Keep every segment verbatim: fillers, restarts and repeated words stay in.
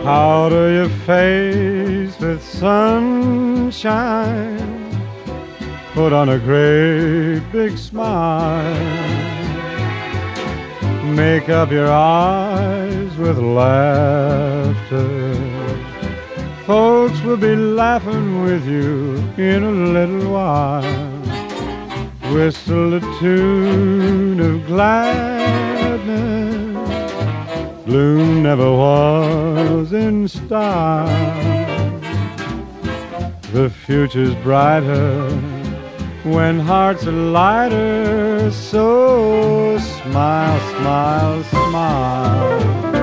Powder your face with sunshine, put on a great big smile, make up your eyes with laughter. Folks will be laughing with you in a little while. Whistle a tune of gladness, gloom never was in style. The future's brighter when hearts are lighter, so smile, smile, smile.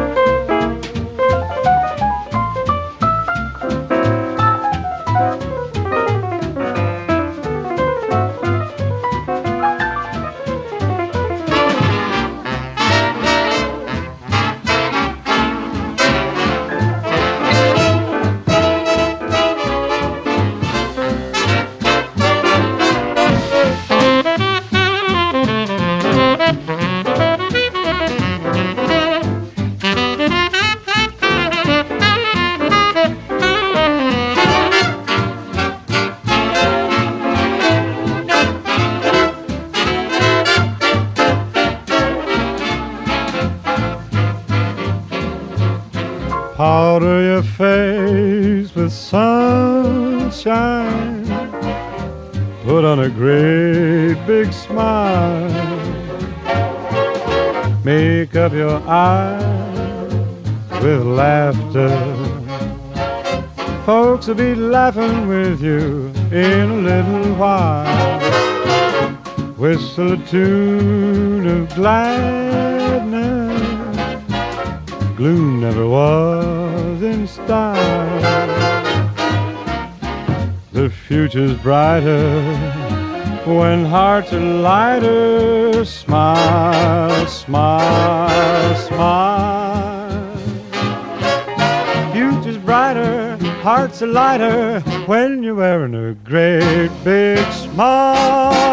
Powder your face with sunshine, put on a great big smile, make up your eyes with laughter. Folks will be laughing with you in a little while. Whistle a tune of gladness, gloom never was in style. The future's brighter when hearts are lighter. Smile, smile, smile. Future's brighter, hearts are lighter when you're wearing a great big smile.